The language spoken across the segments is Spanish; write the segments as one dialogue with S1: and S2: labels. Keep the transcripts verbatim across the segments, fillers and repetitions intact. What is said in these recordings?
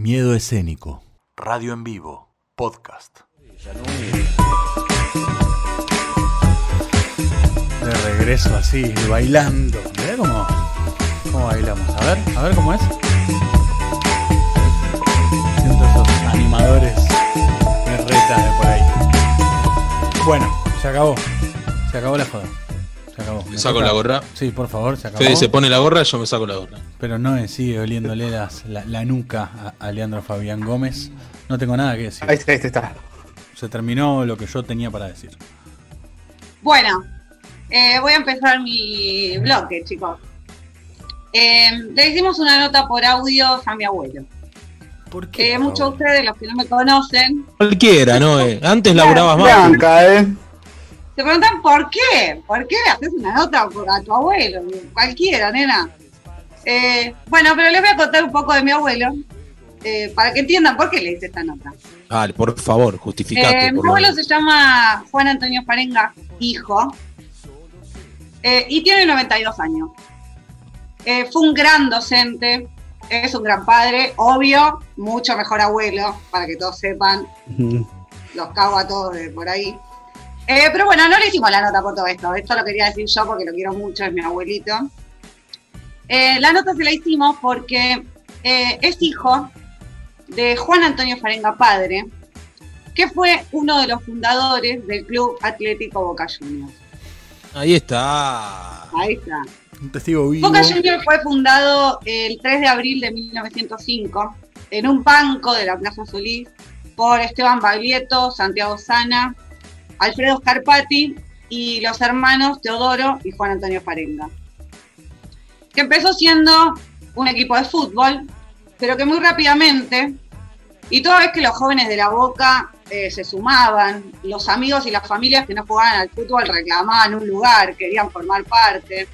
S1: Miedo escénico. Radio en vivo. Podcast. De regreso así, bailando. ¿Ves cómo, cómo bailamos? A ver, a ver cómo es. Siento esos animadores de retas de por ahí. Bueno, se acabó. Se acabó la joda. Se acabó.
S2: ¿Me saco toca... la gorra?
S1: Sí, por favor, se acabó.
S2: Fede se pone la gorra, yo me saco la gorra.
S1: Pero no sigue oliéndole las, la, la nuca a, a Leandro Fabián Gómez. No tengo nada que decir.
S3: Ahí está, ahí está.
S1: Se terminó lo que yo tenía para decir.
S4: Bueno, eh, voy a empezar mi bloque, chicos. Eh, le hicimos una nota por audio a mi abuelo.
S1: ¿Por qué?
S4: Eh, muchos de ustedes, los que no me conocen...
S2: Cualquiera, ¿no? Eh, antes laburabas más.
S3: Blanca, ¿eh?
S4: Se preguntan por qué. ¿Por qué le haces una nota a tu abuelo? Cualquiera, nena. Eh, bueno, pero les voy a contar un poco de mi abuelo. Eh, para que entiendan por qué le hice esta nota.
S2: Dale, por favor, justificate.
S4: Eh, mi abuelo lo... se llama Juan Antonio Farenga, hijo. Eh, y tiene noventa y dos años. Eh, fue un gran docente. Es un gran padre, obvio, mucho mejor abuelo, para que todos sepan. Uh-huh. Los cago a todos de por ahí. Eh, pero bueno, no le hicimos la nota por todo esto. Esto lo quería decir yo porque lo quiero mucho, es mi abuelito. Eh, la nota se la hicimos porque eh, es hijo de Juan Antonio Farenga padre, que fue uno de los fundadores del Club Atlético Boca Juniors.
S2: Ahí está.
S4: Ahí está.
S1: Un testigo vivo.
S4: Boca Juniors fue fundado el tres de abril de mil novecientos cinco en un banco de la Plaza Solís por Esteban Baglietto, Santiago Sana, Alfredo Scarpati y los hermanos Teodoro y Juan Antonio Farenga. Que empezó siendo un equipo de fútbol, pero que muy rápidamente, y toda vez que los jóvenes de la Boca eh, se sumaban, los amigos y las familias que no jugaban al fútbol reclamaban un lugar, querían formar parte.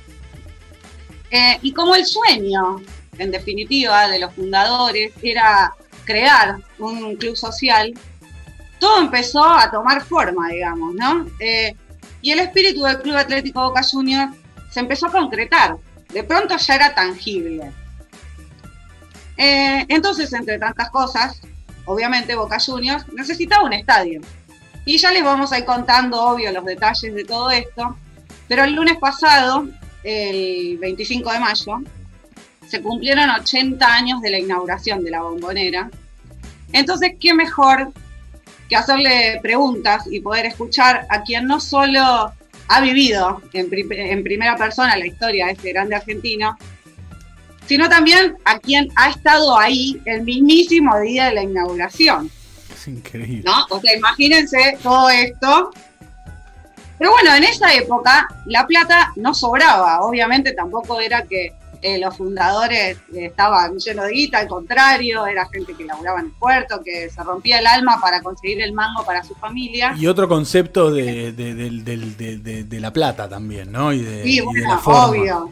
S4: Eh, y como el sueño, en definitiva, de los fundadores era crear un club social, todo empezó a tomar forma, digamos, ¿no? Eh, y el espíritu del Club Atlético Boca Juniors se empezó a concretar. De pronto ya era tangible. Eh, entonces, entre tantas cosas, obviamente Boca Juniors necesitaba un estadio. Y ya les vamos a ir contando, obvio, los detalles de todo esto. Pero el lunes pasado, el veinticinco de mayo, se cumplieron ochenta años de la inauguración de la Bombonera. Entonces, ¿qué mejor que hacerle preguntas y poder escuchar a quien no solo ha vivido en, pri- en primera persona la historia de este grande argentino, sino también a quien ha estado ahí el mismísimo día de la inauguración?
S1: Es increíble.
S4: ¿No? O sea, imagínense todo esto. Pero bueno, en esa época la plata no sobraba. Obviamente tampoco era que eh, los fundadores eh, estaban llenos de guita, al contrario, era gente que laburaba en el puerto, que se rompía el alma para conseguir el mango para su familia.
S1: Y otro concepto de, de, de, de, de, de, de la plata también, ¿no? Y de,
S4: sí,
S1: y
S4: bueno,
S1: de la forma.
S4: Obvio.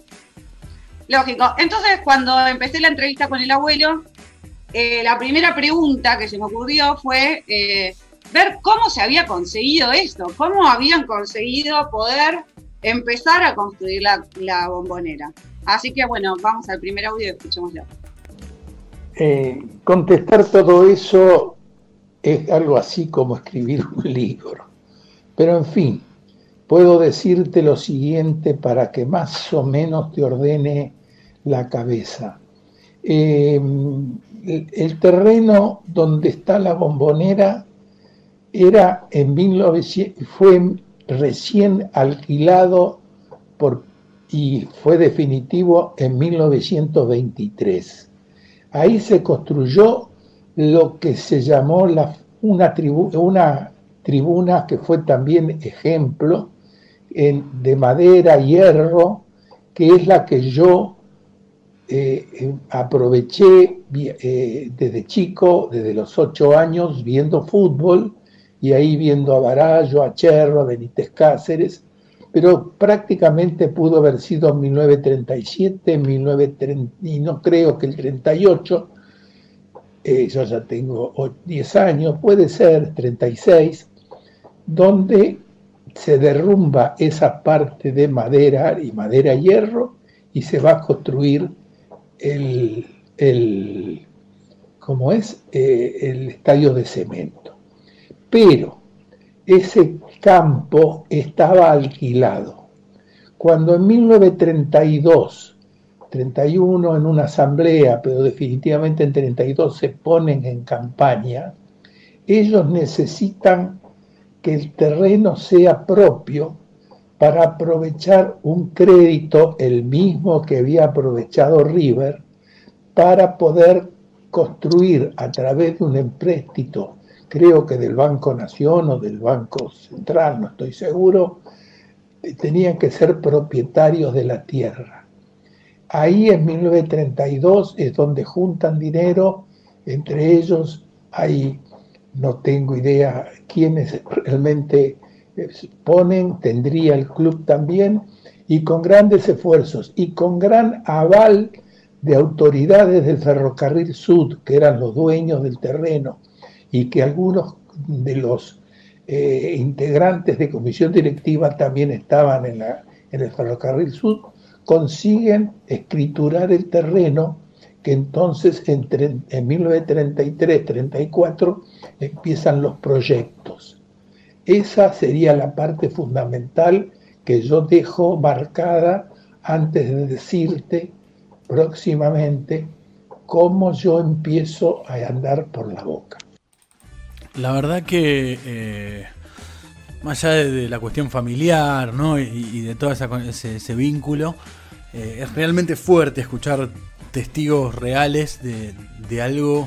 S4: Lógico. Entonces, cuando empecé la entrevista con el abuelo, eh, la primera pregunta que se me ocurrió fue eh, ver cómo se había conseguido esto, cómo habían conseguido poder empezar a construir la, la Bombonera. Así que bueno, vamos al primer audio y escuchémoslo.
S5: Eh, contestar todo eso es algo así como escribir un libro. Pero en fin, puedo decirte lo siguiente para que más o menos te ordene la cabeza. Eh, el, el terreno donde está la Bombonera era en mil novecientos, fue recién alquilado por, y fue definitivo en mil novecientos veintitrés. Ahí se construyó lo que se llamó la, una, tribu, una tribuna que fue también ejemplo en, de madera, hierro, que es la que yo eh, eh, aproveché eh, desde chico, desde los ocho años, viendo fútbol, y ahí viendo a Barallo, a Cherro, a Benítez Cáceres, pero prácticamente pudo haber sido en mil novecientos treinta y siete, mil novecientos treinta, y no creo que el treinta y ocho, eh, yo ya tengo diez años, puede ser treinta y seis, donde se derrumba esa parte de madera y madera hierro y se va a construir el, el como es eh, el estadio de cemento. Pero ese campo estaba alquilado. Cuando en mil novecientos treinta y dos, treinta y uno en una asamblea, pero definitivamente en treinta y dos se ponen en campaña, ellos necesitan que el terreno sea propio para aprovechar un crédito, el mismo que había aprovechado River, para poder construir a través de un empréstito, creo que del Banco Nación o del Banco Central, no estoy seguro, tenían que ser propietarios de la tierra. Ahí en mil novecientos treinta y dos es donde juntan dinero, entre ellos hay, no tengo idea quiénes realmente ponen, tendría el club también, y con grandes esfuerzos y con gran aval de autoridades del Ferrocarril Sud, que eran los dueños del terreno, y que algunos de los eh, integrantes de comisión directiva también estaban en, la, en el Ferrocarril Sud, consiguen escriturar el terreno, que entonces en, en mil novecientos treinta y tres treinta y cuatro empiezan los proyectos. Esa sería la parte fundamental que yo dejo marcada antes de decirte próximamente cómo yo empiezo a andar por la Boca.
S1: La verdad que eh, más allá de, de la cuestión familiar, ¿no? y, y de todo esa, ese, ese vínculo, eh, es realmente fuerte escuchar testigos reales de, de algo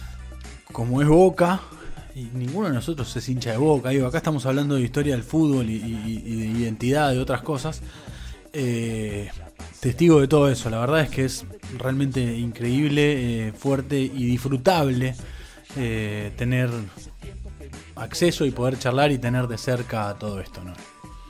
S1: como es Boca, y ninguno de nosotros es hincha de Boca. Digo, acá estamos hablando de historia del fútbol y, y, y de identidad, de otras cosas. Eh, testigo de todo eso, la verdad es que es realmente increíble, eh, fuerte y disfrutable eh, tener acceso y poder charlar y tener de cerca todo esto, ¿no?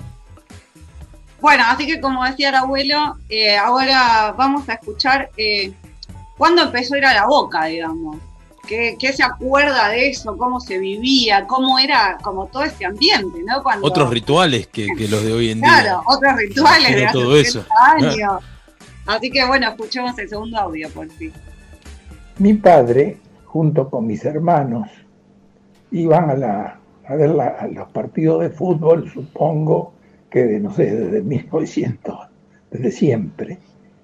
S4: Bueno, así que como decía el abuelo, eh, ahora vamos a escuchar eh, cuándo empezó a ir a la Boca, digamos. ¿Qué, ¿Qué se acuerda de eso? ¿Cómo se vivía? ¿Cómo era como todo ese ambiente, ¿no? Cuando...
S2: Otros rituales que, que los de hoy en
S4: claro,
S2: día.
S4: Claro, otros rituales de hace
S2: todo eso.
S4: años. Así que bueno, escuchemos el segundo audio por fin.
S5: Mi padre, junto con mis hermanos, iban a, la, a ver la, a los partidos de fútbol, supongo que de, no sé, desde mil novecientos, desde siempre.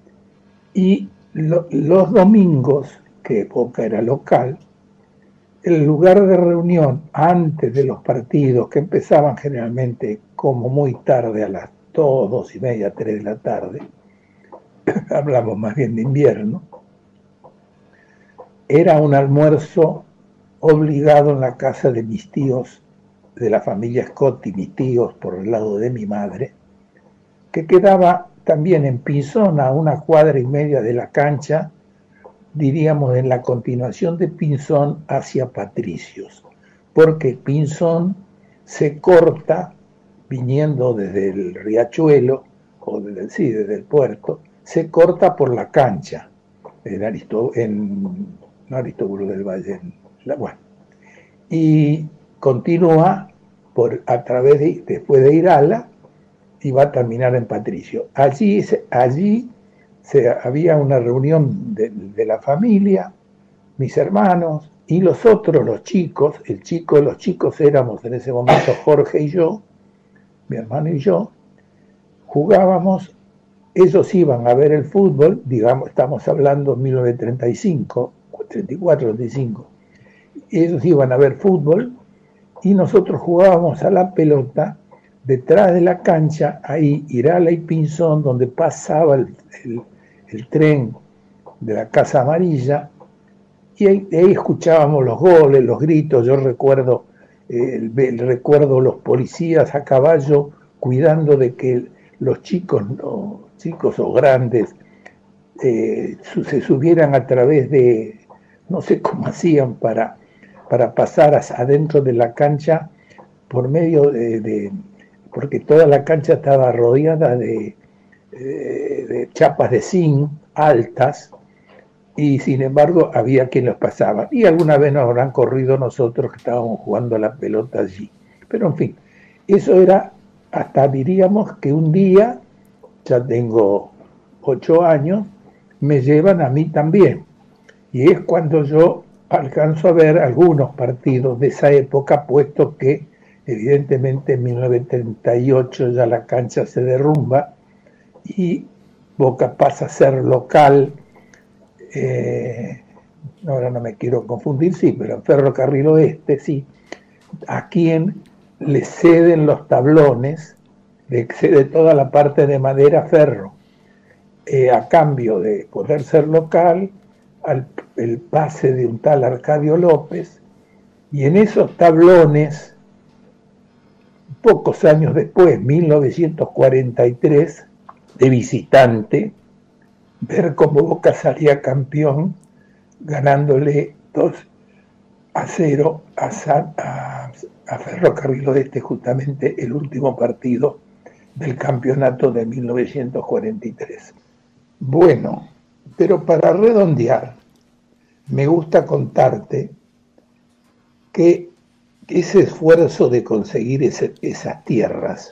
S5: Y lo, los domingos, que Boca era local, el lugar de reunión antes de los partidos, que empezaban generalmente como muy tarde, a las dos, dos y media, tres de la tarde, hablamos más bien de invierno, era un almuerzo obligado en la casa de mis tíos, de la familia Scott y mis tíos por el lado de mi madre, que quedaba también en Pinzón, a una cuadra y media de la cancha, diríamos en la continuación de Pinzón hacia Patricios, porque Pinzón se corta viniendo desde el riachuelo, o desde, sí, desde el puerto, se corta por la cancha, en, Aristó, en no Aristóbulo del Valle, en la, bueno, y continúa por, a través de, después de Irala, y va a terminar en Patricio. Allí, allí se, había una reunión de, de la familia, mis hermanos, y los otros, los chicos, el chico de los chicos éramos en ese momento Jorge y yo, mi hermano y yo, jugábamos, ellos iban a ver el fútbol, digamos, estamos hablando de mil novecientos treinta y cinco, treinta y cuatro, treinta y cinco, ellos iban a ver fútbol y nosotros jugábamos a la pelota detrás de la cancha, ahí Irala y Pinzón, donde pasaba el, el, el tren de la Casa Amarilla, y ahí, ahí escuchábamos los goles, los gritos. Yo recuerdo, eh, el, el, recuerdo los policías a caballo cuidando de que los chicos, no, chicos o grandes, eh, su, se subieran a través de, no sé cómo hacían para, para pasar adentro de la cancha por medio de, de porque toda la cancha estaba rodeada de, de, de chapas de zinc altas, y sin embargo había quien los pasaba, y alguna vez nos habrán corrido nosotros que estábamos jugando a la pelota allí. Pero en fin, eso era hasta, diríamos que un día, ya tengo ocho años, me llevan a mí también, y es cuando yo alcanzo a ver algunos partidos de esa época, puesto que evidentemente en mil novecientos treinta y ocho ya la cancha se derrumba y Boca pasa a ser local, eh, ahora no me quiero confundir, sí, pero en Ferrocarril Oeste, sí, a quien le ceden los tablones, le cede toda la parte de madera Ferro, eh, a cambio de poder ser local, al, el pase de un tal Arcadio López, y en esos tablones, pocos años después, mil novecientos cuarenta y tres, de visitante, ver cómo Boca salía campeón, ganándole dos a cero a, San, a, a Ferrocarril Oeste, justamente el último partido del campeonato de mil novecientos cuarenta y tres. Bueno, pero para redondear, me gusta contarte que ese esfuerzo de conseguir ese, esas tierras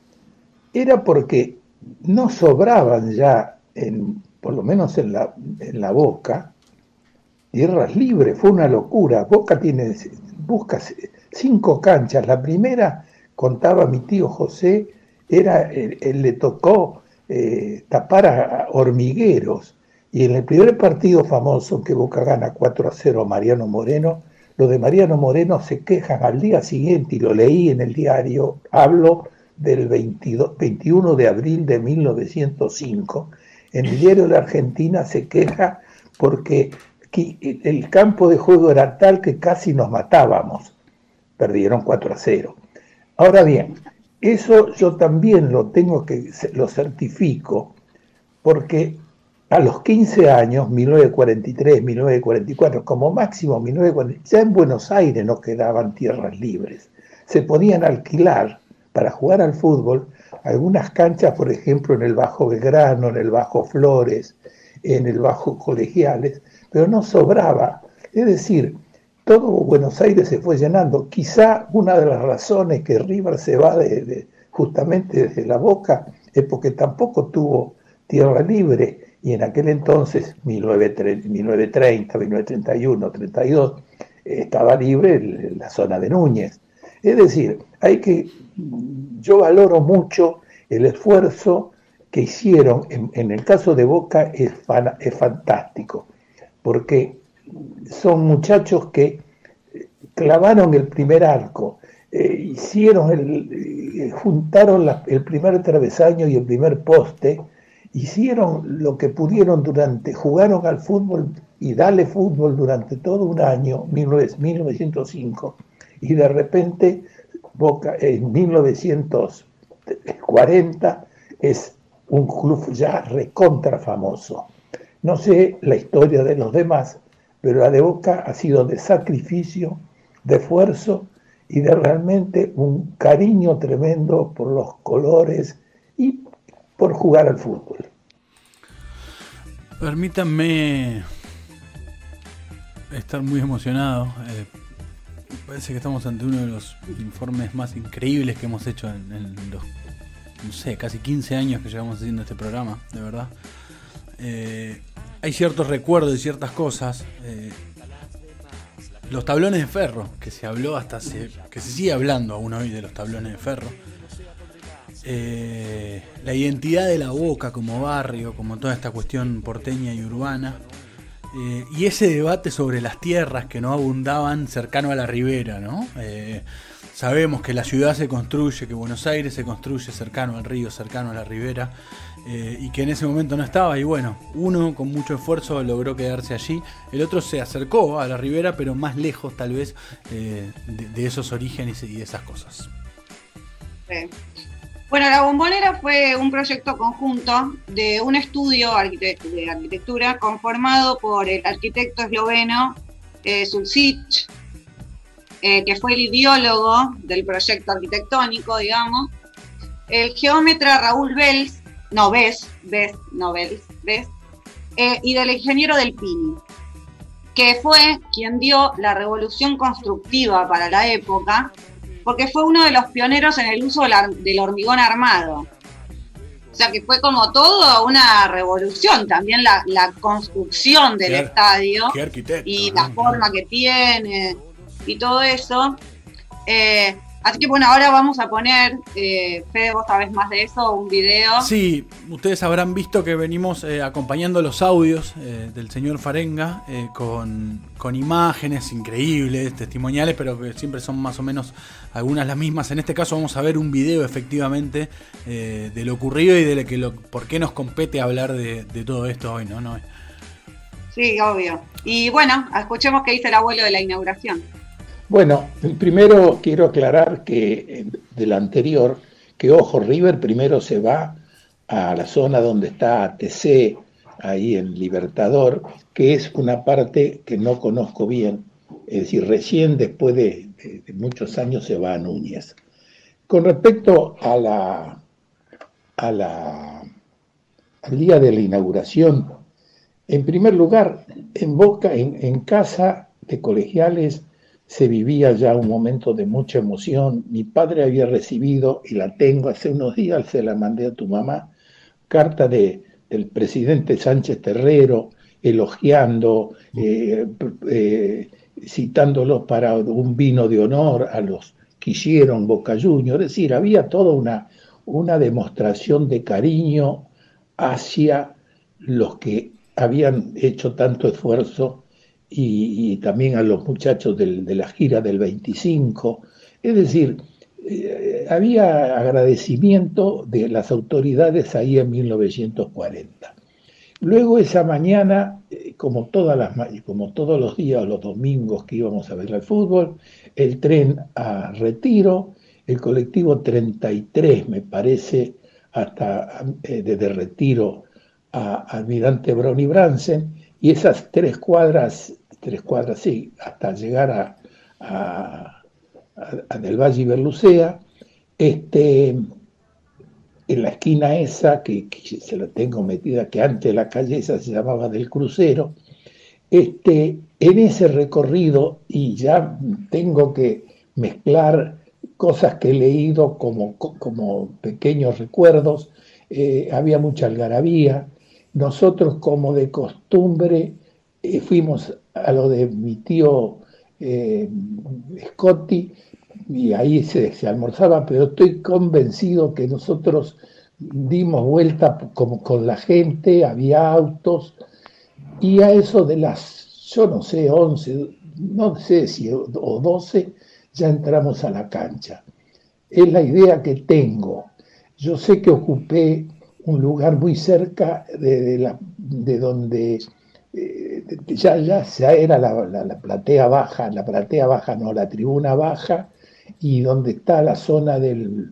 S5: era porque no sobraban ya, en, por lo menos en la, en la Boca, tierras libres. Fue una locura. Boca tiene, busca cinco canchas. La primera, contaba mi tío José, era, él, él le tocó eh, tapar a hormigueros. Y en el primer partido famoso que Boca gana cuatro a cero a Mariano Moreno, los de Mariano Moreno se quejan al día siguiente, y lo leí en el diario, hablo del veintidós, veintiuno de abril de mil novecientos cinco, en el diario de la Argentina se queja porque el campo de juego era tal que casi nos matábamos. Perdieron cuatro a cero. Ahora bien, eso yo también lo tengo que, lo certifico, porque a los quince años, mil novecientos cuarenta y tres, mil novecientos cuarenta y cuatro, como máximo mil novecientos cuarenta y cuatro, ya en Buenos Aires no quedaban tierras libres. Se podían alquilar para jugar al fútbol algunas canchas, por ejemplo, en el Bajo Belgrano, en el Bajo Flores, en el Bajo Colegiales, pero no sobraba. Es decir, todo Buenos Aires se fue llenando. Quizá una de las razones que River se va de, de, justamente desde la Boca es porque tampoco tuvo tierra libre, y en aquel entonces, mil novecientos treinta, mil novecientos treinta y uno, treinta y dos, estaba libre la zona de Núñez. Es decir, hay que, yo valoro mucho el esfuerzo que hicieron. En, en el caso de Boca es, fan, es fantástico, porque son muchachos que clavaron el primer arco, eh, hicieron el, eh, juntaron la, el primer travesaño y el primer poste, hicieron lo que pudieron durante, jugaron al fútbol y dale fútbol durante todo un año, mil novecientos cinco, y de repente Boca en mil novecientos cuarenta es un club ya recontra famoso. No sé la historia de los demás, pero la de Boca ha sido de sacrificio, de esfuerzo y de realmente un cariño tremendo por los colores y por jugar al fútbol.
S1: Permítanme estar muy emocionado. Eh, parece que estamos ante uno de los informes más increíbles que hemos hecho en, en los, no sé, casi quince años que llevamos haciendo este programa, de verdad. Eh, hay ciertos recuerdos y ciertas cosas. Eh, los tablones de ferro, que se habló hasta se, que se sigue hablando aún hoy de los tablones de ferro. Eh, la identidad de la Boca como barrio, como toda esta cuestión porteña y urbana. Eh, y ese debate sobre las tierras que no abundaban cercano a la ribera, ¿no? Eh, sabemos que la ciudad se construye, que Buenos Aires se construye cercano al río, cercano a la ribera, eh, y que en ese momento no estaba. Y bueno, uno con mucho esfuerzo logró quedarse allí, el otro se acercó a la ribera, pero más lejos tal vez eh, de, de esos orígenes y de esas cosas.
S4: Sí. Bueno, La Bombonera fue un proyecto conjunto de un estudio de arquitectura conformado por el arquitecto esloveno eh, Sulcic, eh, que fue el ideólogo del proyecto arquitectónico, digamos, el geómetra Raúl Bels, no Bes, Bes, no Bels, Bes, eh, y del ingeniero Del Pini, que fue quien dio la revolución constructiva para la época, porque fue uno de los pioneros en el uso del hormigón armado. sea que fue como todo una revolución, también la, la construcción del
S1: Qué,
S4: estadio
S1: qué arquitecto,
S4: y
S1: ¿no?
S4: la forma que tiene y todo eso. Eh, así que bueno, ahora vamos a poner, eh, Fede, vos sabés más de eso, un video.
S1: Sí, ustedes habrán visto que venimos eh, acompañando los audios eh, del señor Farenga eh, con, con imágenes increíbles, testimoniales, pero que siempre son más o menos algunas las mismas. En este caso vamos a ver un video efectivamente eh, de lo ocurrido y de lo que lo, por qué nos compete hablar de, de todo esto hoy, ¿no? ¿no?
S4: Sí, obvio. Y bueno, escuchemos qué dice el abuelo de la inauguración.
S5: Bueno, primero quiero aclarar que del anterior, que ojo, River primero se va a la zona donde está T C, ahí en Libertador, que es una parte que no conozco bien, es decir, recién después de, de, de muchos años se va a Núñez. Con respecto a la, a la, al día de la inauguración, en primer lugar, en Boca, en, en casa de Colegiales, se vivía ya un momento de mucha emoción. Mi padre había recibido, y la tengo hace unos días, se la mandé a tu mamá, carta de, del presidente Sánchez Terrero, elogiando, eh, eh, citándolos para un vino de honor a los que hicieron Boca Juniors. Es decir, había toda una, una demostración de cariño hacia los que habían hecho tanto esfuerzo y, y también a los muchachos del, de la gira del veinticinco. Es decir, eh, había agradecimiento de las autoridades ahí en mil novecientos cuarenta. Luego esa mañana, eh, como, todas las, como todos los días, los domingos que íbamos a ver el fútbol, el tren a Retiro, el colectivo treinta y tres, me parece, hasta eh, desde Retiro a Almirante Brown y Bransen, y esas tres cuadras, tres cuadras, sí, hasta llegar a, a, a, a Del Valle y Berlucea, este, en la esquina esa, que, que se la tengo metida, que antes la calle esa se llamaba del Crucero, este, en ese recorrido, y ya tengo que mezclar cosas que he leído como, como pequeños recuerdos, eh, había mucha algarabía. Nosotros, como de costumbre, eh, fuimos a lo de mi tío eh, Scotti, y ahí se, se almorzaba, pero estoy convencido que nosotros dimos vuelta como con la gente, había autos, y a eso de las, yo no sé, once, no sé si o doce, ya entramos a la cancha. Es la idea que tengo. Yo sé que ocupé un lugar muy cerca de, de, la, de donde eh, ya, ya, ya era la, la, la platea baja, la platea baja no, la tribuna baja, y donde está la zona del,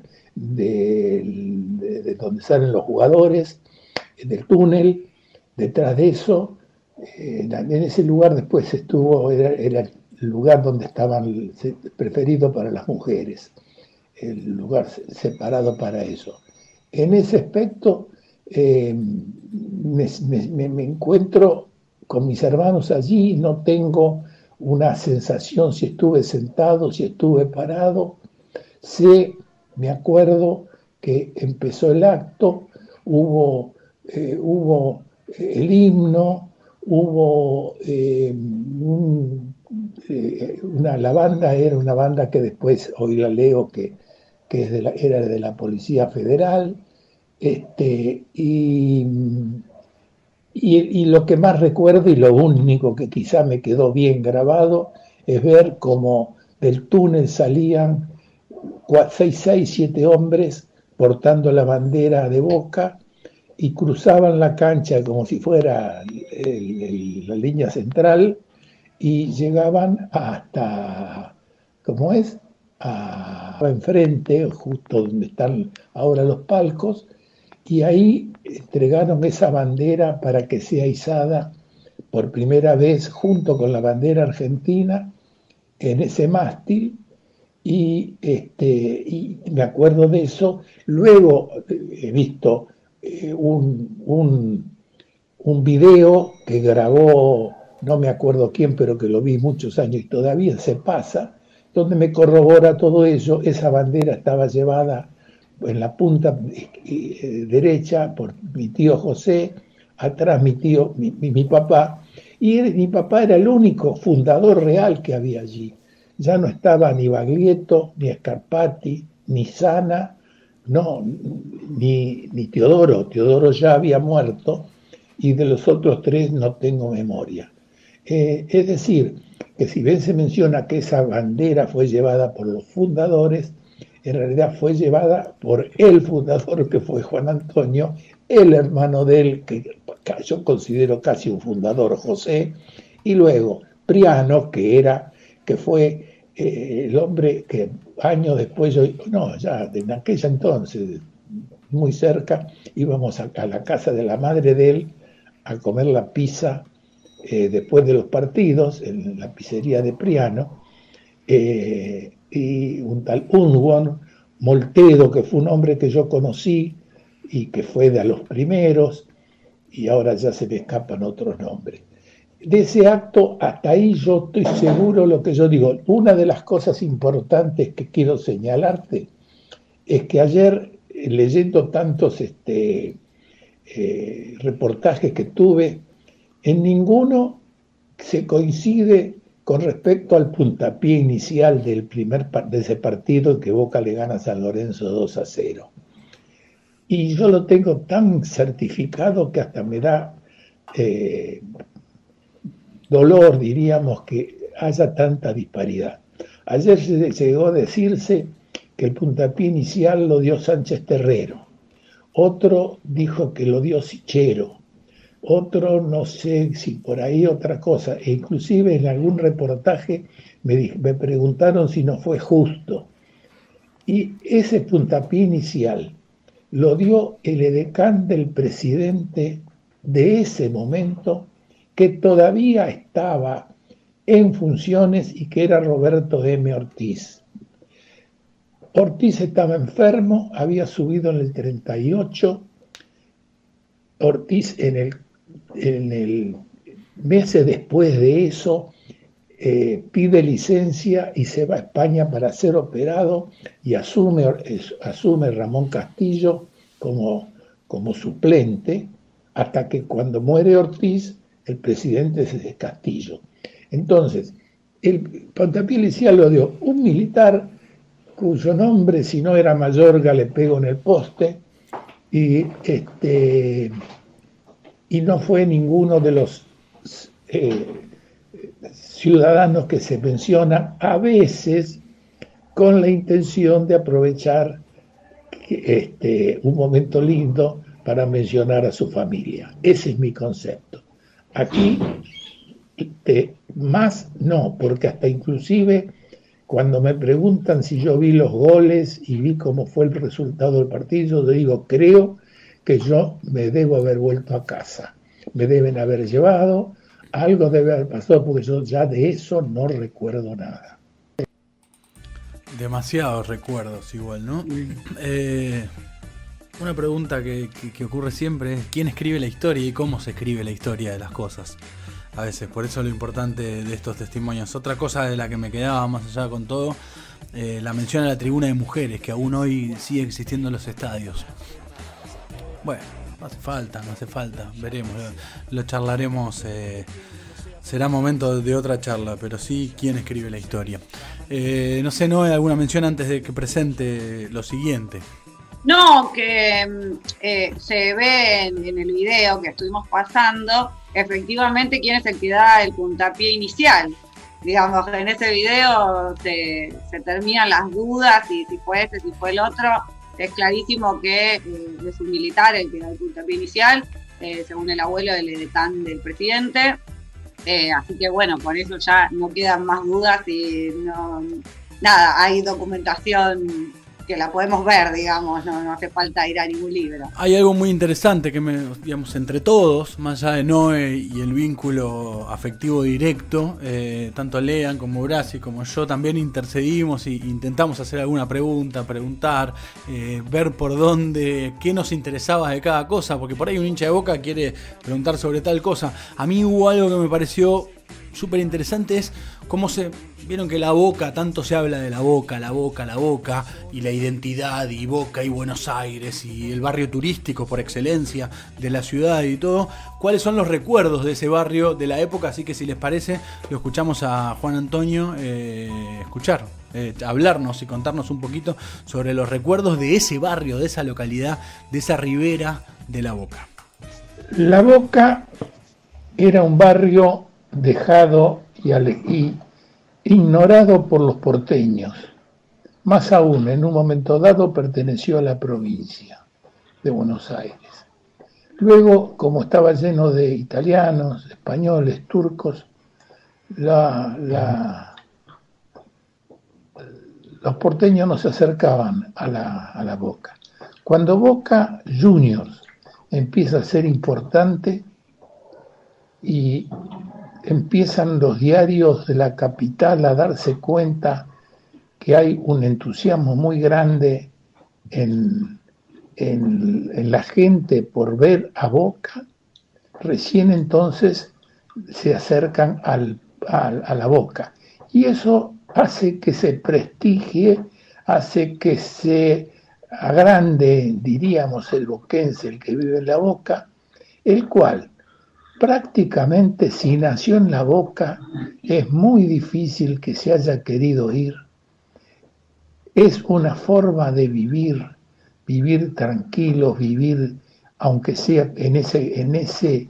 S5: del, de, de donde salen los jugadores, del túnel. Detrás de eso, eh, en ese lugar después estuvo, era, era el lugar donde estaban preferido para las mujeres, el lugar separado para eso. En ese aspecto eh, me, me, me encuentro con mis hermanos allí, no tengo una sensación si estuve sentado, si estuve parado. Sé, me acuerdo que empezó el acto, hubo, eh, hubo el himno, hubo eh, un, eh, una, la banda era una banda que después hoy la leo que, que es de la, era de la Policía Federal. Este, y, y, y lo que más recuerdo y lo único que quizá me quedó bien grabado es ver cómo del túnel salían seis, seis, siete hombres portando la bandera de Boca y cruzaban la cancha como si fuera el, el, la línea central y llegaban hasta, ¿cómo es? A, enfrente, justo donde están ahora los palcos, y ahí entregaron esa bandera para que sea izada por primera vez junto con la bandera argentina en ese mástil, y, este, y me acuerdo de eso. Luego he visto eh, un, un, un video que grabó, no me acuerdo quién, pero que lo vi muchos años y todavía se pasa, donde me corrobora todo ello. Esa bandera estaba llevada en la punta eh, derecha por mi tío José, atrás mi tío, mi, mi, mi papá, y él, mi papá era el único fundador real que había allí. Ya no estaba ni Baglietto, ni Scarpati, ni Sana, no, ni, ni Teodoro. Teodoro ya había muerto, y de los otros tres no tengo memoria. Eh, es decir, que si bien se menciona que esa bandera fue llevada por los fundadores, en realidad fue llevada por el fundador, que fue Juan Antonio, el hermano de él, que yo considero casi un fundador, José, y luego Priano, que era, que fue eh, el hombre que años después, yo, no, ya en aquella entonces, muy cerca, íbamos a, a la casa de la madre de él a comer la pizza eh, después de los partidos, en la pizzería de Priano, eh, y un tal Unwon Moltedo, que fue un hombre que yo conocí y que fue de a los primeros, y ahora ya se me escapan otros nombres. De ese acto, hasta ahí yo estoy seguro lo que yo digo. Una de las cosas importantes que quiero señalarte es que ayer, leyendo tantos este, eh, reportajes que tuve, en ninguno se coincide con respecto al puntapié inicial del primer de ese partido en que Boca le gana a San Lorenzo dos a cero. Y yo lo tengo tan certificado que hasta me da eh, dolor, diríamos, que haya tanta disparidad. Ayer se llegó a decirse que el puntapié inicial lo dio Sánchez Terrero, otro dijo que lo dio Sichero, otro no sé si por ahí otra cosa, e inclusive en algún reportaje me, me preguntaron si no fue justo. Y ese puntapié inicial lo dio el edecán del presidente de ese momento, que todavía estaba en funciones y que era Roberto M. Ortiz. Ortiz estaba enfermo, había subido en el treinta y ocho, Ortiz en el, en el meses después de eso eh, pide licencia y se va a España para ser operado, y asume, asume Ramón Castillo como, como suplente, hasta que cuando muere Ortiz, el presidente es Castillo. Entonces, el puntapié inicial lo dio un militar cuyo nombre, si no era Mayorga, le pego en el poste, y, este, y no fue ninguno de los eh, ciudadanos que se mencionan, a veces con la intención de aprovechar este, un momento lindo para mencionar a su familia. Ese es mi concepto. Aquí, este, más no, porque hasta inclusive cuando me preguntan si yo vi los goles y vi cómo fue el resultado del partido, yo digo, creo que yo me debo haber vuelto a casa. Me deben haber llevado, algo debe haber pasado, porque yo ya de eso no recuerdo nada.
S1: Demasiados recuerdos igual, ¿no? Eh, una pregunta que, que, que ocurre siempre es ¿quién escribe la historia y cómo se escribe la historia de las cosas? A veces, por eso lo importante de estos testimonios. Otra cosa de la que me quedaba más allá con todo, eh, la mención a la tribuna de mujeres, que aún hoy sigue existiendo en los estadios. Bueno, no hace falta, no hace falta, veremos, lo, lo charlaremos, eh, será momento de otra charla, pero sí quién escribe la historia. Eh, no sé, ¿no hay alguna mención antes de que presente lo siguiente?
S4: No, que eh, se ve en, en el video que estuvimos pasando, efectivamente quién es el que da el puntapié inicial. Digamos, en ese video se, se terminan las dudas, y si fue este, si fue el otro. Es clarísimo que eh, es un militar el que da el puntapié inicial, eh, según el abuelo del edecán del presidente. Eh, así que bueno, con eso ya no quedan más dudas y no, nada, hay documentación que la podemos ver, digamos, no, no hace falta ir a ningún libro.
S1: Hay algo muy interesante que, me, digamos, entre todos, más allá de Noé y el vínculo afectivo directo, eh, tanto Lean como Brasi como yo también intercedimos e intentamos hacer alguna pregunta, preguntar, eh, ver por dónde, qué nos interesaba de cada cosa, porque por ahí un hincha de Boca quiere preguntar sobre tal cosa. A mí hubo algo que me pareció súper interesante es cómo se... Vieron que la Boca, tanto se habla de la Boca, la Boca, la Boca, y la identidad, y Boca, y Buenos Aires, y el barrio turístico por excelencia de la ciudad y todo. ¿Cuáles son los recuerdos de ese barrio de la época? Así que si les parece, lo escuchamos a Juan Antonio eh, escuchar, eh, hablarnos y contarnos un poquito sobre los recuerdos de ese barrio, de esa localidad, de esa ribera de la Boca.
S5: La Boca era un barrio dejado y, ale- y ignorado por los porteños. Más aún, en un momento dado perteneció a la provincia de Buenos Aires. Luego, como estaba lleno de italianos, españoles, turcos, la, la, los porteños no se acercaban a la, a la Boca. Cuando Boca Juniors empieza a ser importante y empiezan los diarios de la capital a darse cuenta que hay un entusiasmo muy grande en, en, en la gente por ver a Boca, recién entonces se acercan al, al, a la Boca. Y eso hace que se prestigie, hace que se agrande, diríamos, el boquense, el que vive en la Boca, el cual prácticamente si nació en la Boca es muy difícil que se haya querido ir. Es una forma de vivir, vivir tranquilos, vivir aunque sea en ese, en ese,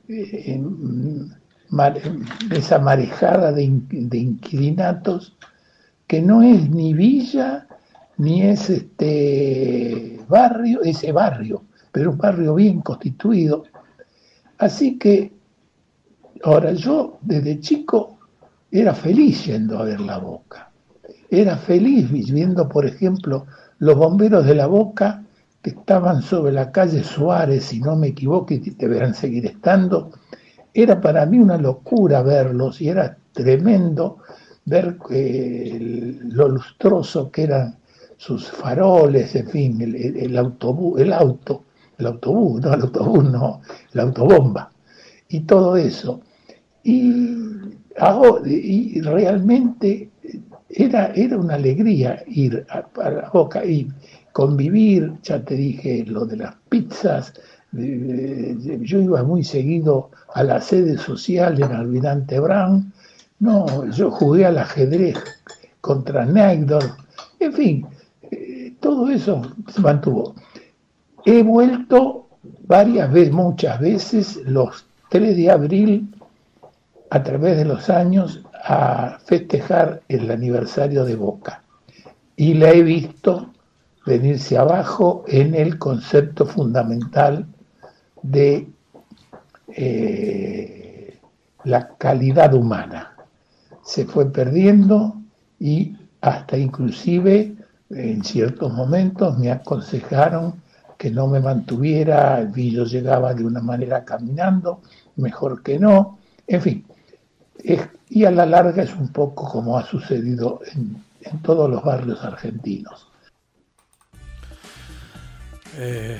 S5: en, en esa marejada de, de inquilinatos que no es ni villa ni es este barrio, ese barrio, pero un barrio bien constituido. Así que, ahora yo desde chico era feliz yendo a ver la Boca. Era feliz viendo, por ejemplo, los bomberos de la Boca que estaban sobre la calle Suárez, si no me equivoco, y deberán seguir estando. Era para mí una locura verlos y era tremendo ver eh, lo lustroso que eran sus faroles, en fin, el, el, el autobús, el auto. el autobús, no el autobús, no, la autobomba, y todo eso. Y, ahora, y realmente era, era una alegría ir a, a la Boca y convivir, ya te dije, lo de las pizzas. Yo iba muy seguido a la sede social en Almirante Brown, no, yo jugué al ajedrez contra Neigdorf, en fin, todo eso se mantuvo. He vuelto varias veces, muchas veces, los tres de abril, a través de los años, a festejar el aniversario de Boca. Y la he visto venirse abajo en el concepto fundamental de eh, la calidad humana. Se fue perdiendo y hasta inclusive en ciertos momentos me aconsejaron que no me mantuviera, y yo llegaba de una manera caminando, mejor que no, en fin. Es, y a la larga es un poco como ha sucedido en, en todos los barrios argentinos.
S1: Eh,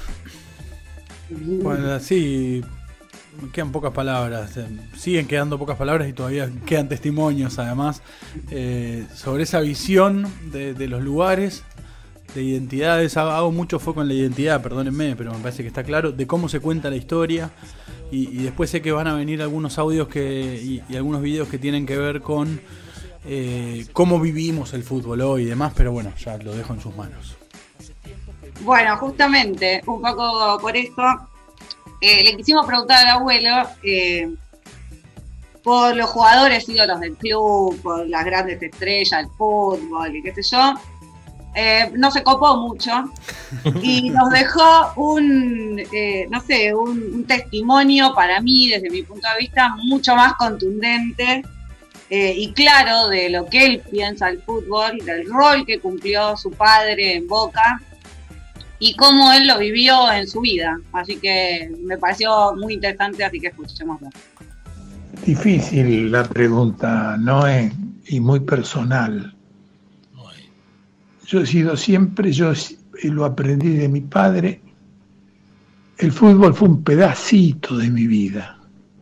S1: bueno, sí, quedan pocas palabras, eh, siguen quedando pocas palabras y todavía quedan testimonios además eh, sobre esa visión de, de los lugares, de identidades. Hago mucho foco en la identidad, perdónenme, pero me parece que está claro, de cómo se cuenta la historia. Y, y después sé que van a venir algunos audios que y, y algunos videos que tienen que ver con eh, cómo vivimos el fútbol hoy y demás, pero bueno, ya lo dejo en sus manos.
S4: Bueno, justamente, un poco por esto, eh, le quisimos preguntar al abuelo eh, por los jugadores ídolos del club, por las grandes estrellas del fútbol y qué sé yo. Eh, no se copó mucho y nos dejó un, eh, no sé, un, un testimonio para mí, desde mi punto de vista, mucho más contundente eh, y claro de lo que él piensa del fútbol, del rol que cumplió su padre en Boca y cómo él lo vivió en su vida. Así que me pareció muy interesante, así que escuchémoslo.
S5: Difícil la pregunta, ¿no? Es, y muy personal. Yo he sido siempre, yo lo aprendí de mi padre, el fútbol fue un pedacito de mi vida.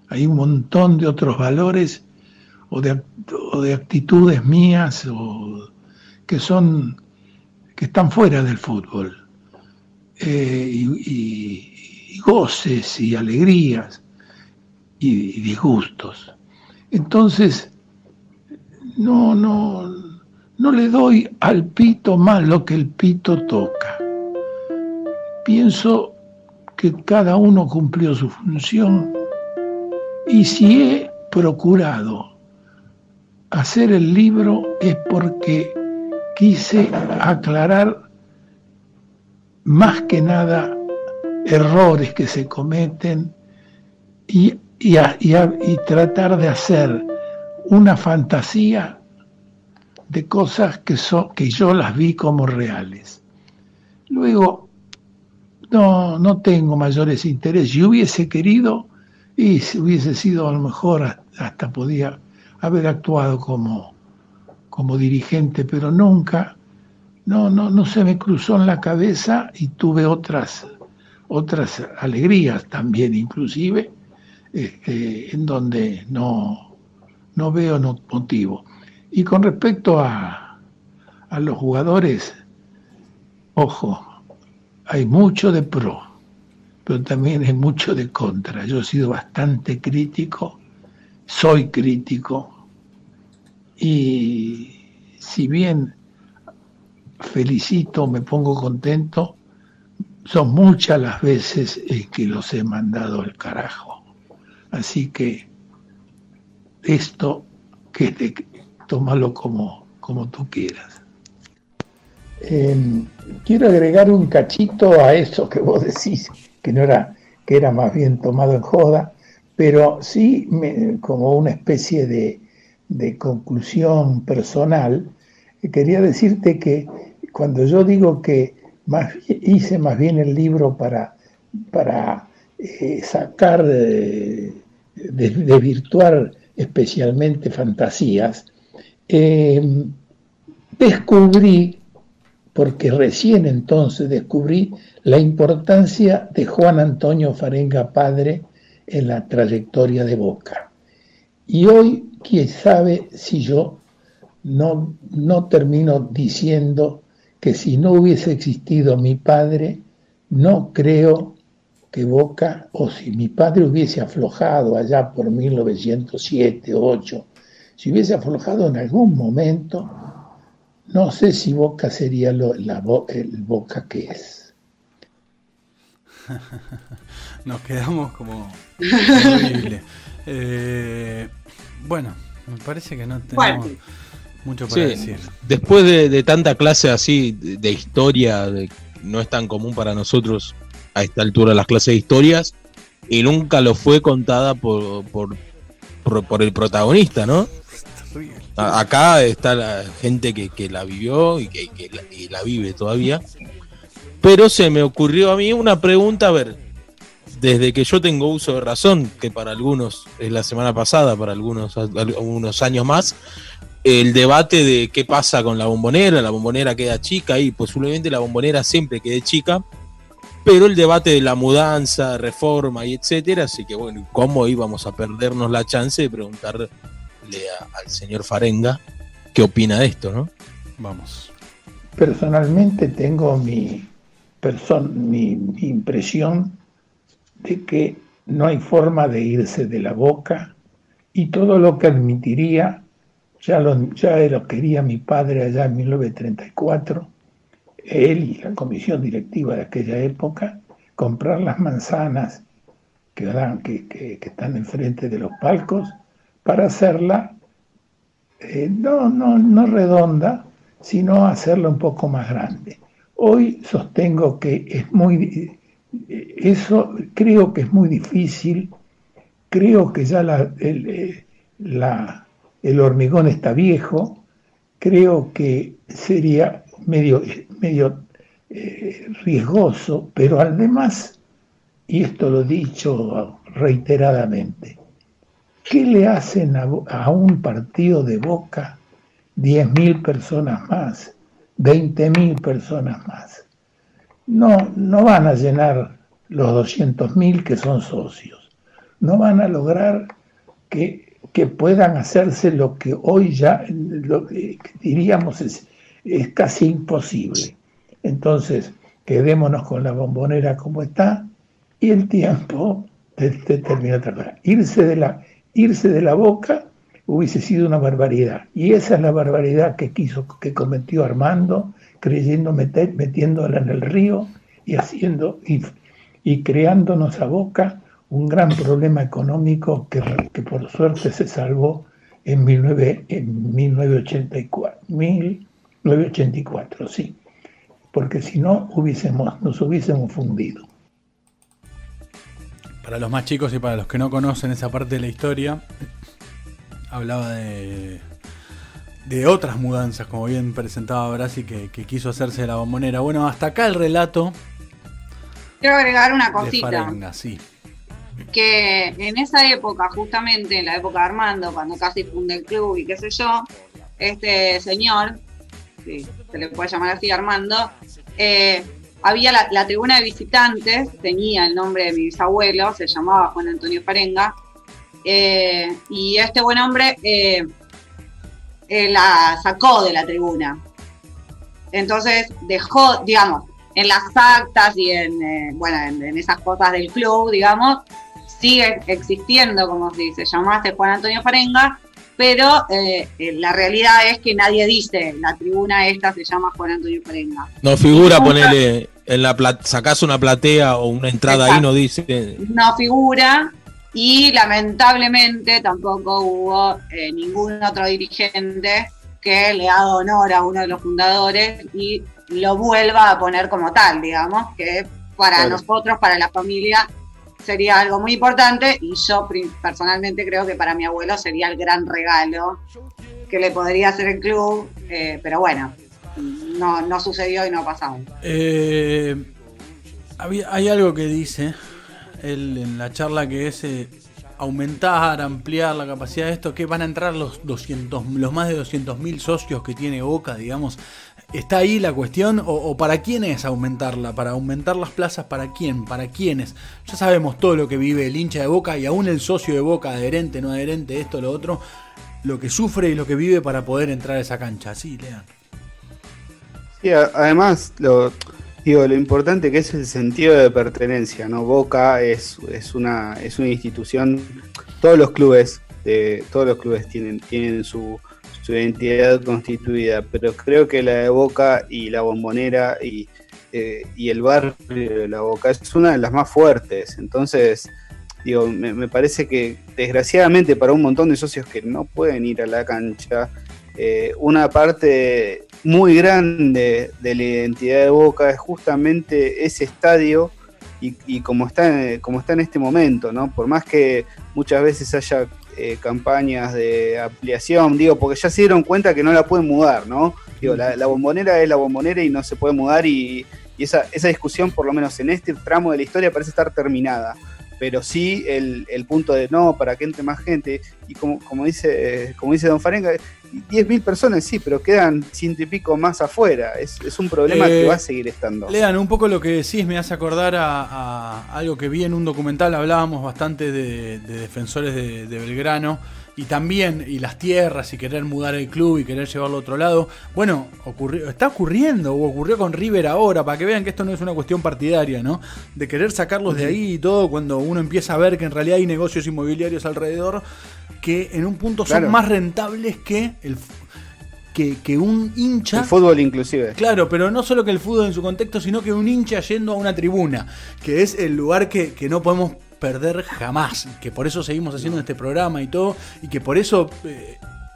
S5: hay un montón de otros valores o de, o de actitudes mías o que son que están fuera del fútbol, eh, y, y, y goces y alegrías y, y disgustos. Entonces no no no le doy al pito más lo que el pito toca. Pienso que cada uno cumplió su función, y si he procurado hacer el libro es porque quise aclarar más que nada errores que se cometen y, y, a, y, a, y tratar de hacer una fantasía de cosas que, so, que yo las vi como reales. Luego, no, no tengo mayores intereses. Yo hubiese querido, y si hubiese sido a lo mejor hasta podía haber actuado como, como dirigente, pero nunca, no, no, no se me cruzó en la cabeza, y tuve otras, otras alegrías también, inclusive, este, en donde no, no veo no, motivo. Y con respecto a, a los jugadores, ojo, hay mucho de pro, pero también hay mucho de contra. Yo he sido bastante crítico, soy crítico, y si bien felicito, me pongo contento, son muchas las veces en que los he mandado al carajo. Así que esto, que te, tómalo como, como tú quieras. Eh, quiero agregar un cachito a eso que vos decís, que no era, que era más bien tomado en joda, pero sí me, como una especie de, de conclusión personal, quería decirte que cuando yo digo que más, hice más bien el libro para, para eh, sacar, eh, de, desvirtuar especialmente fantasías, eh, descubrí, porque recién entonces descubrí la importancia de Juan Antonio Farenga padre en la trayectoria de Boca. Y hoy, quién sabe si yo no, no termino diciendo que si no hubiese existido mi padre, no creo que Boca, o si mi padre hubiese aflojado allá por mil novecientos siete o ocho, si hubiese aflojado en algún momento, no sé si Boca sería lo, la, el Boca que es.
S1: Nos quedamos como horrible. Eh, bueno, me parece que no tenemos bueno. mucho para sí, decir.
S2: Después de, de tanta clase así de, de historia, de, no es tan común para nosotros a esta altura las clases de historias, y nunca lo fue contada por, por, por, por el protagonista, ¿no? Acá está la gente que, que la vivió y que, que la, y la vive todavía. Pero se me ocurrió a mí una pregunta, a ver, desde que yo tengo uso de razón, que para algunos es la semana pasada, para algunos unos años más, el debate de qué pasa con la Bombonera, la Bombonera queda chica y posiblemente la Bombonera siempre quede chica, pero el debate de la mudanza, reforma y etcétera, así que bueno, ¿cómo íbamos a perdernos la chance de preguntarle a, al señor Farenga qué opina de esto, ¿no?
S1: Vamos.
S5: Personalmente tengo mi, person- mi, mi impresión de que no hay forma de irse de la Boca, y todo lo que admitiría ya lo, ya lo quería mi padre allá en mil novecientos treinta y cuatro, él y la comisión directiva de aquella época, comprar las manzanas que, dan, que, que, que están enfrente de los palcos para hacerla eh, no, no, no redonda, sino hacerla un poco más grande. Hoy sostengo que es muy, eso creo que es muy difícil, creo que ya la, el, la, el hormigón está viejo, creo que sería medio, medio eh, riesgoso, pero además, y esto lo he dicho reiteradamente, ¿qué le hacen a, a un partido de Boca diez mil personas más, veinte mil personas más? No, no van a llenar los doscientos mil que son socios. no van a lograr que, que puedan hacerse lo que hoy ya lo que diríamos es, es casi imposible. Entonces, quedémonos con la Bombonera como está y el tiempo determina otra cosa. Irse de la, irse de la Boca hubiese sido una barbaridad. Y esa es la barbaridad que quiso, que cometió Armando, creyendo meter, metiéndola en el río y haciendo y, y creándonos a Boca un gran problema económico que, que por suerte se salvó en, mil novecientos ochenta y cuatro, mil novecientos ochenta y cuatro, sí. Porque si no hubiésemos, nos hubiésemos fundido.
S1: Para los más chicos y para los que no conocen esa parte de la historia, hablaba de, de otras mudanzas, como bien presentaba Brasi, que, que quiso hacerse de la Bombonera. Bueno, hasta acá el relato.
S4: Quiero agregar una cosita.
S1: De Farenga, sí.
S4: Que en esa época, justamente en la época de Armando, cuando casi funda el club y qué sé yo, este señor, sí, se le puede llamar así, Armando, eh, había la, la tribuna de visitantes, tenía el nombre de mi bisabuelo, se llamaba Juan Antonio Farenga, eh, y este buen hombre eh, eh, la sacó de la tribuna. Entonces dejó, digamos, en las actas y en, eh, bueno, en, en esas cosas del club, digamos, sigue existiendo como si se llamase Juan Antonio Farenga, pero eh, la realidad es que nadie dice la tribuna esta se llama Juan Antonio Farenga.
S2: No figura, ponele en la plat- sacás una platea o una entrada. Exacto. Ahí, no dice.
S4: No figura, y lamentablemente tampoco hubo eh, ningún otro dirigente que le haga honor a uno de los fundadores y lo vuelva a poner como tal, digamos, que para claro. nosotros, para la familia, sería algo muy importante, y yo personalmente creo que para mi abuelo sería el gran regalo que le podría hacer el club, eh, pero bueno, no, no sucedió y no pasó.
S1: Eh, había, hay algo que dice él en la charla que es eh, aumentar, ampliar la capacidad de esto, que van a entrar los doscientos, los más de doscientos mil socios que tiene Boca, digamos. ¿Está ahí la cuestión? ¿O, o para quién es aumentarla? ¿Para aumentar las plazas? ¿Para quién? ¿Para quiénes? Ya sabemos todo lo que vive el hincha de Boca y aún el socio de Boca, adherente, no adherente, esto, lo otro, lo que sufre y lo que vive para poder entrar a esa cancha. Sí, Lean.
S3: Sí, además, lo, digo, lo importante que es el sentido de pertenencia, ¿no? Boca es, es, una, es una institución, todos los clubes, de, todos los clubes tienen, tienen su... su identidad constituida, pero creo que la de Boca y la Bombonera y, eh, y el barrio de la Boca es una de las más fuertes. Entonces, digo, me, me parece que desgraciadamente para un montón de socios que no pueden ir a la cancha, eh, una parte muy grande de la identidad de Boca es justamente ese estadio y, y como está, como está en este momento, ¿no? Por más que muchas veces haya Eh, campañas de ampliación, digo, porque ya se dieron cuenta que no la pueden mudar, ¿no? Digo, la, la Bombonera es la Bombonera y no se puede mudar, y, y esa, esa discusión, por lo menos en este tramo de la historia, parece estar terminada. Pero sí el, el punto de no, para que entre más gente, y como, como dice como dice Don Farenga, diez mil personas sí, pero quedan ciento y pico más afuera. Es, es un problema eh, que va a seguir estando.
S1: Lean, un poco lo que decís me hace acordar a, a algo que vi en un documental. Hablábamos bastante de, de defensores de, de Belgrano y también, y las tierras, y querer mudar el club y querer llevarlo a otro lado. Bueno, ocurrió, está ocurriendo, o ocurrió con River ahora, para que vean que esto no es una cuestión partidaria, ¿no? De querer sacarlos de ahí y todo, cuando uno empieza a ver que en realidad hay negocios inmobiliarios alrededor que en un punto son claro. más rentables que el que, que un hincha.
S3: El fútbol inclusive.
S1: Claro, pero no solo que el fútbol en su contexto, sino que un hincha yendo a una tribuna, que es el lugar que, que no podemos perder jamás, que por eso seguimos haciendo este programa y todo, y que por eso eh,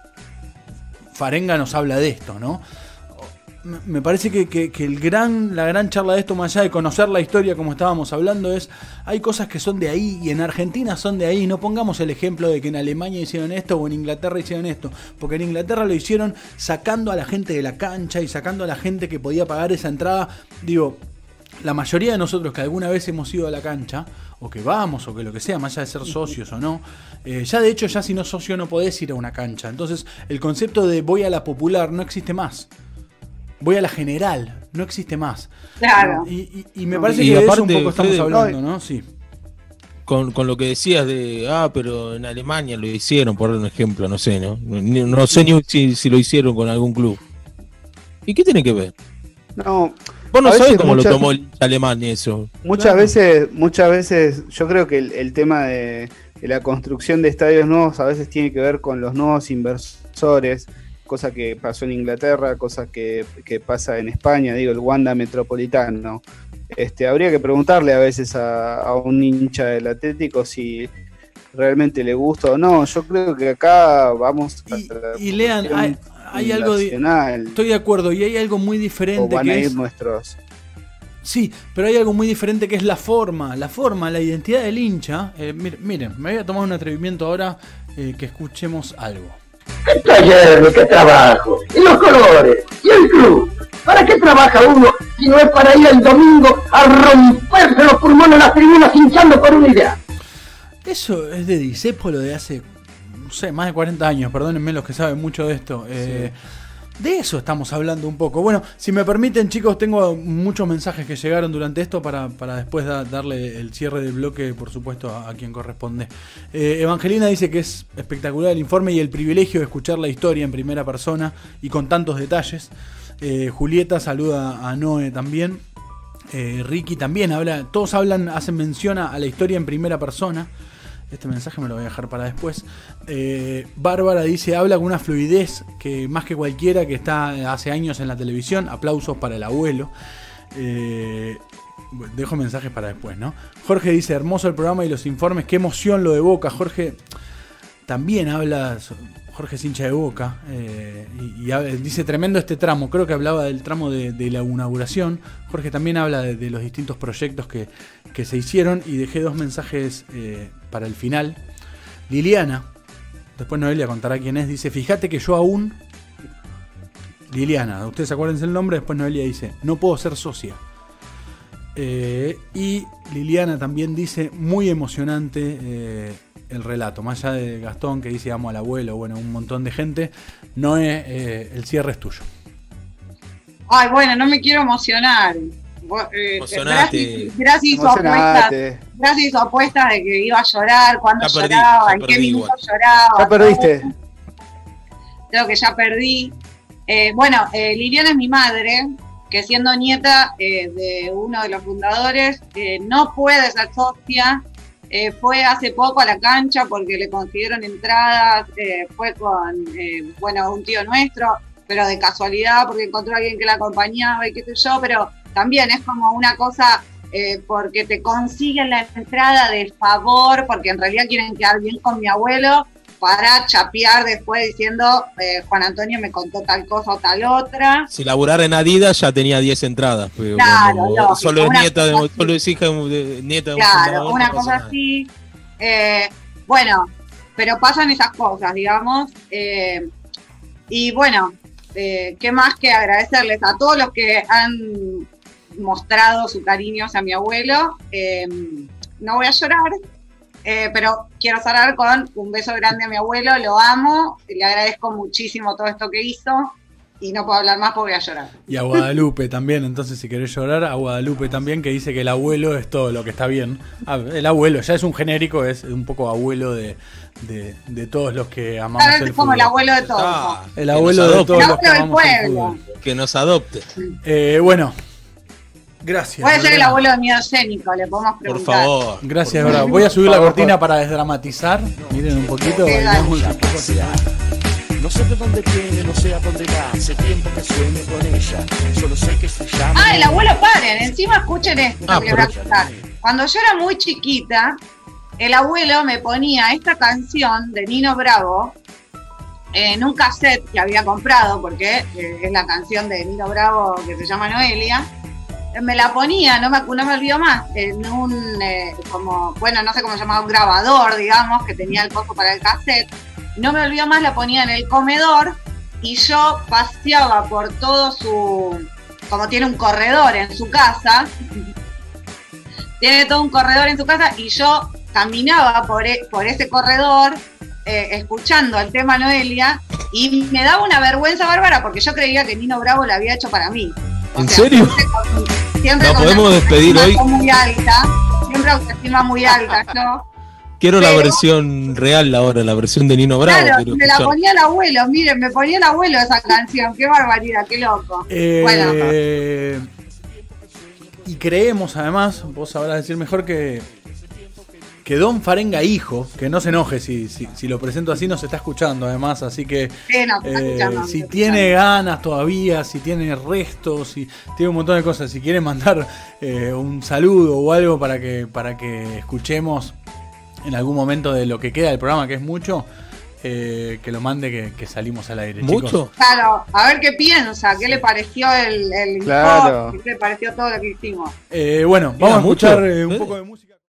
S1: Farenga nos habla de esto, ¿no? Me parece que, que, que el gran, la gran charla de esto, más allá de conocer la historia como estábamos hablando, es hay cosas que son de ahí y en Argentina son de ahí. No pongamos el ejemplo de que en Alemania hicieron esto o en Inglaterra hicieron esto, porque en Inglaterra lo hicieron sacando a la gente de la cancha y sacando a la gente que podía pagar esa entrada. Digo, la mayoría de nosotros que alguna vez hemos ido a la cancha, o que vamos, o que lo que sea, más allá de ser socios o no, eh, ya de hecho ya si no socio no podés ir a una cancha. Entonces el concepto de voy a la popular no existe más. Voy a la general, no existe más.
S4: Claro.
S1: Y, y, y me parece y que de eso un poco estamos Fede, hablando, ¿no? Sí.
S2: con, con lo que decías de, ah, pero en Alemania lo hicieron, por un ejemplo, no sé, ¿no? No, no sé ni si, si lo hicieron con algún club. ¿Y qué tiene que ver?
S3: No.
S2: Vos no
S3: A
S2: sabés
S3: veces
S2: cómo
S3: muchas-
S2: lo tomó el alemán y eso.
S3: Muchas
S2: Claro.
S3: veces, muchas veces, yo creo que el, el tema de, de la construcción de estadios nuevos a veces tiene que ver con los nuevos inversores, cosa que pasó en Inglaterra, cosa que, que pasa en España, digo, el Wanda Metropolitano. Este, habría que preguntarle a veces a, a un hincha del Atlético si realmente le gusta o no. Yo creo que acá vamos a
S1: Y,
S3: la
S1: y Lean, hay, hay algo... de-
S3: nacional,
S1: estoy de acuerdo, y hay algo muy
S3: o
S1: diferente
S3: van a
S1: que
S3: ir
S1: es...
S3: nuestros.
S1: Sí, pero hay algo muy diferente que es la forma, la forma, la identidad del hincha. Eh, mir- miren, me voy a tomar un atrevimiento ahora eh, que escuchemos algo.
S6: ¿Qué taller, qué trabajo? Y los colores, y el club. ¿Para qué trabaja uno si no es para ir el domingo a romperse los pulmones en las tribunas hinchando por una idea?
S1: Eso es de Disépolo de hace, no sé, más de cuarenta años, perdónenme los que saben mucho de esto. Eh, De eso estamos hablando un poco. Bueno, si me permiten, chicos, tengo muchos mensajes que llegaron durante esto para, para después da- darle el cierre del bloque, por supuesto, a, a quien corresponde. Eh, Evangelina dice que es espectacular el informe y el privilegio de escuchar la historia en primera persona y con tantos detalles. Eh, Julieta saluda a Noé también. Eh, Ricky también habla, todos hablan, hacen mención a la historia en primera persona. Este mensaje me lo voy a dejar para después. Eh, Bárbara dice, habla con una fluidez que más que cualquiera que está hace años en la televisión. Aplausos para el abuelo. Eh, dejo mensajes para después, ¿no? Jorge dice, hermoso el programa y los informes. Qué emoción lo de Boca. Jorge también habla... Jorge es hincha de Boca eh, y, y habla- dice tremendo este tramo, creo que hablaba del tramo de, de la inauguración. Jorge también habla de, de los distintos proyectos que, que se hicieron y dejé dos mensajes eh, para el final. Liliana, después Noelia contará quién es, dice, fíjate que yo aún... Liliana, ustedes acuérdense el nombre, después Noelia dice, no puedo ser socia. Eh, y Liliana también dice, muy emocionante eh, el relato, más allá de Gastón que dice amo al abuelo, bueno, un montón de gente. Noé, eh, el cierre es tuyo.
S4: Ay, bueno, no me quiero emocionar. Vos, eh,
S2: Emocionate.
S4: Gracias, gracias hizo apuestas,
S3: Emocionate.
S4: gracias hizo apuestas de que iba a llorar, cuándo
S2: Ya perdí,
S4: lloraba,
S2: ya
S4: en qué
S2: perdí
S4: minuto
S2: igual.
S4: lloraba.
S3: Ya perdiste.
S4: Creo que ya perdí. Eh, bueno, eh, Liliana es mi madre, que siendo nieta eh, de uno de los fundadores, eh, no puede ser socia. Eh, fue hace poco a la cancha porque le consiguieron entradas, eh, fue con, eh, bueno, un tío nuestro, pero de casualidad porque encontró a alguien que la acompañaba y qué sé yo, pero también es como una cosa eh, porque te consiguen la entrada de favor, porque en realidad quieren quedar bien con mi abuelo, para chapear después diciendo eh, Juan Antonio me contó tal cosa o tal otra.
S2: Si laburara en Adidas ya tenía diez entradas, pero
S4: Claro,
S2: como
S4: lógico,
S2: solo es
S4: una
S2: nieta de,
S4: cosa
S2: solo es hija de, de- nieta de un
S4: Claro,
S2: fundador,
S4: una
S2: no pasa
S4: cosa
S2: nada.
S4: así. Eh, bueno, pero pasan esas cosas, digamos. eh, y bueno, eh, qué más que agradecerles a todos los que han mostrado su cariño hacia mi abuelo. Eh, no voy a llorar, eh, pero quiero cerrar con un beso grande a mi abuelo, lo amo, le agradezco muchísimo todo esto que hizo y no puedo hablar más porque voy a llorar.
S1: Y a Guadalupe también, entonces si querés llorar, a Guadalupe también, que dice que el abuelo es todo lo que está bien. Ah, el abuelo, ya es un genérico, es un poco abuelo de, de, de todos los que amamos
S4: Claro,
S1: el
S4: es como
S1: fútbol.
S4: el abuelo de todos.
S2: Ah,
S1: El
S2: que
S1: abuelo
S2: nos
S1: de
S2: adopte,
S1: todos
S4: El
S1: los que
S4: abuelo del
S1: amamos el
S4: pueblo.
S1: fútbol.
S2: que nos adopte,
S1: Eh, bueno, gracias.
S4: Puede ser el
S1: Lorena.
S4: abuelo de miedo escénico, le podemos
S2: por
S4: preguntar.
S2: favor.
S1: Gracias,
S2: por
S1: Bra.
S2: favor.
S1: Voy a subir la
S3: Por favor.
S1: cortina para desdramatizar. Miren un poquito.
S4: Sí,
S1: bailamos
S4: dale.
S1: un poquito.
S7: No sé de dónde viene, no sé a dónde va. Hace tiempo que sueño con ella. Solo sé que se llama.
S4: Ah, el abuelo, paren, encima escuchen esto
S2: Ah,
S4: que les voy a
S2: pero-
S4: contar. Cuando yo era muy chiquita, el abuelo me ponía esta canción de Nino Bravo en un cassette que había comprado, porque eh, es la canción de Nino Bravo que se llama Noelia. Eh, Me la ponía, no me, no me olvido más, en un, eh, como, bueno, no sé cómo se llamaba, un grabador, digamos, que tenía el coso para el cassette. No me olvido más, la ponía en el comedor y yo paseaba por todo su, como tiene un corredor en su casa, tiene todo un corredor en su casa y yo caminaba por, e- por ese corredor eh, escuchando el tema Noelia y me daba una vergüenza bárbara porque yo creía que Nino Bravo lo había hecho para mí. O
S2: ¿En
S4: sea,
S2: serio?
S4: siempre con- siempre
S2: ¿Nos
S4: con
S2: podemos
S4: una
S2: despedir
S4: autoestima
S2: hoy?
S4: muy alta. siempre autoestima muy alta, ¿no?
S2: Quiero
S4: Pero-
S2: la versión real ahora, la versión de Nino Bravo.
S4: Claro,
S2: quiero
S4: me la
S2: escuchar.
S4: ponía el abuelo, miren, me ponía el abuelo esa canción, qué barbaridad, qué loco.
S1: Eh,
S4: Bueno.
S1: Y creemos, además, vos sabrás decir mejor que que Don Farenga hijo, que no se enoje si, si, si lo presento así, nos está escuchando además, así que
S4: Sí, no, te está
S1: eh,
S4: escuchando,
S1: si
S4: te está
S1: tiene ganas todavía, si tiene restos, si tiene un montón de cosas, si quiere mandar eh, un saludo o algo para que, para que escuchemos en algún momento de lo que queda del programa, que es mucho, eh, que lo mande, que, que salimos al aire.
S2: ¿Mucho?
S1: Chicos.
S4: Claro, a ver qué piensa, qué le pareció el, el
S3: Claro.
S4: informe, qué le pareció todo lo que hicimos.
S1: Eh, bueno,
S2: ¿Era
S1: vamos a escuchar
S2: mucho?
S1: eh, un
S2: ¿Eh?
S1: poco de música.